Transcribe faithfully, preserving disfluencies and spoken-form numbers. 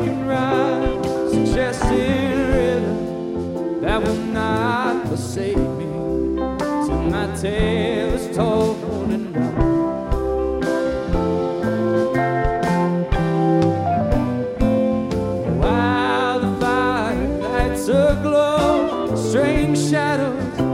broken rhyme, suggesting rhythm that will not forsake me till my tale is told and done. While the fire lights aglow, strange shadows